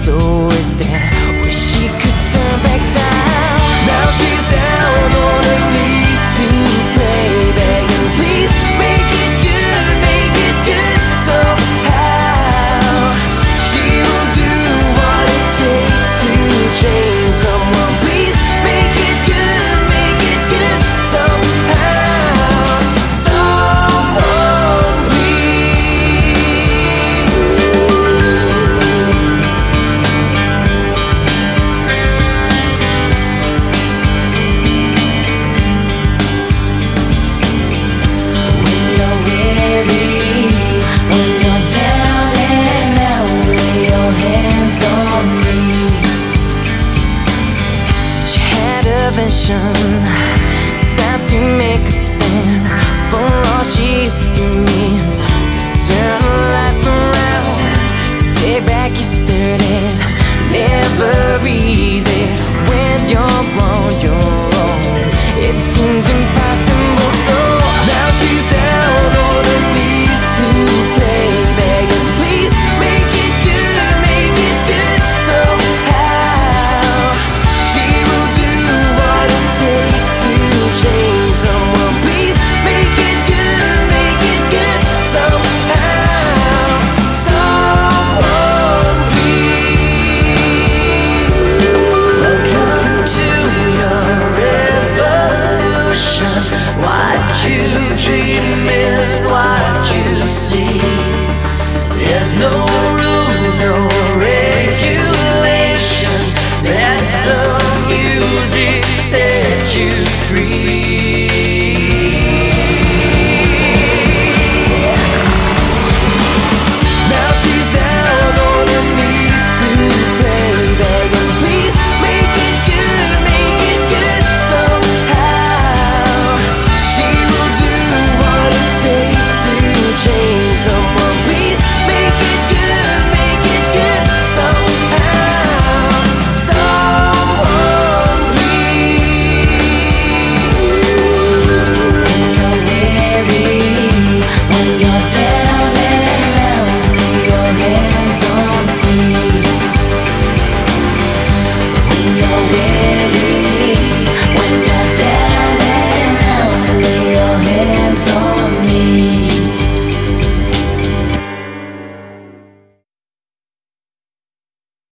so wasted. Wish she could turn back time. Now she's down on her knees to play, begging, please make it good somehow. She will do what it takes to change someone. Please make it good somehow. Someone please. When you're weary, when you're down and out, lay your hands on me. She had a vision, time to make a stand for all she used to mean, to turn her life around, to take back yesterday's. Never easy when you're wrong, you're wrong. It seems impossible, so now she's down on her knees to play, begging, please make it good somehow. She will do what it takes to change someone. Please make it good somehow. Someone please. Welcome to your revolution. What you dream is what you see. There's no rules, no